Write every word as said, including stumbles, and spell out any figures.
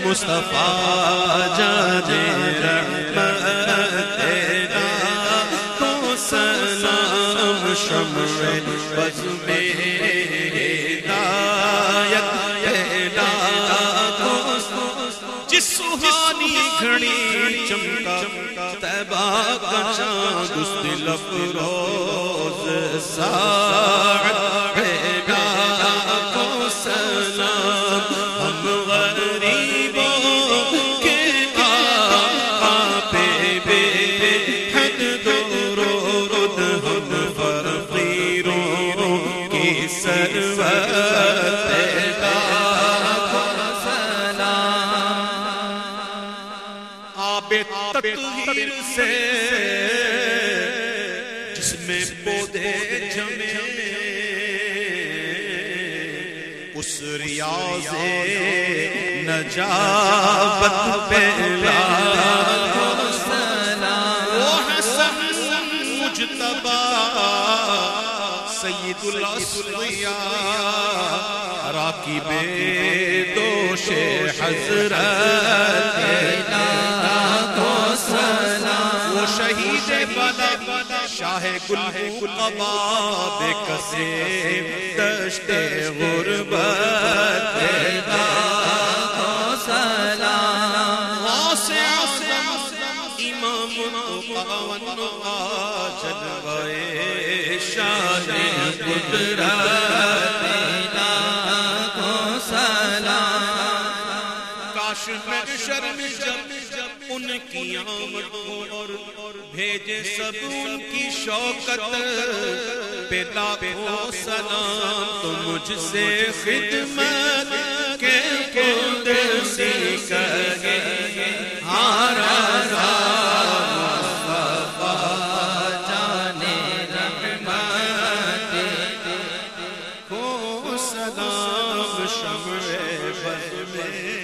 مصطفیٰ جانے رحمت تیرا کو سلام شمع بز میں ہدایت تیرا کو جس سہانی گھڑی چمکا طیبہ کا چاند اس دل افروز ساعت تیرا کو سلام ہم غریبوں کے آقا پہ بے حد درود ہم فقیروں کی سرورت تیرا کو سلام آب تطہیر سے جس میں پودے جمے اس ریاض نجابت پہلا وہ حسن مجتبی سید الاصفیاء راکب دوش حضرت کو سلام وہ شہید بدر شاہ گل قبا بے کسے دشت غربت تیرا کو سلام غوث اعظم امام القوا جلوہ شان قدرت تیرا کو سلام کاش محشر میں جب ان کی آمد اور بھیجے سب ان کی شوکت پہ لاکھوں سلام تو مجھ سے خدمت کے قدسی کہے ہارا مصطفیٰ جانے رحمت کو سلام شمع بز میں